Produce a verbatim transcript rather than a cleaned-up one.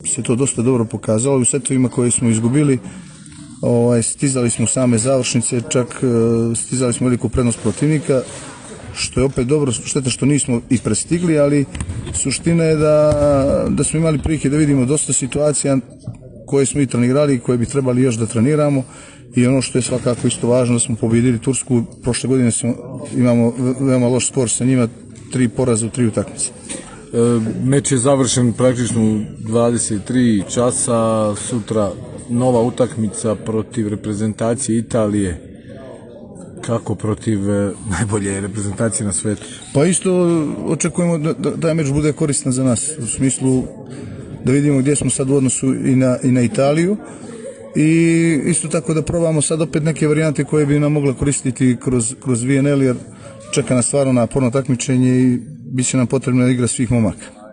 se to dosta dobro pokazalo. U setovima koje smo izgubili ovaj, stizali smo same završnice, čak stizali smo veliku prednost protivnika, što je opet dobro, šteta što nismo i prestigli, ali suština je da, da smo imali prilike da vidimo dosta situacija koje smo i trenirali i koje bi trebali još da treniramo, i ono što je svakako isto važno, da smo pobjedili Tursku. Prošle godine smo, imamo veoma loš skor sa njima, tri poraza u tri utakmice. E, meč je završen praktično u dvadeset tri časa, sutra nova utakmica protiv reprezentacije Italije. Kako protiv e, najbolje reprezentacije na svetu? Pa isto očekujemo da, da, da meč bude koristan za nas, u smislu da vidimo gdje smo sad u odnosu i na, i na Italiju, i isto tako da probamo sad opet neke varijante koje bi nam mogle koristiti kroz, kroz V N L, jer čeka nas stvarno naporno takmičenje i bit će nam potrebna igra svih momaka.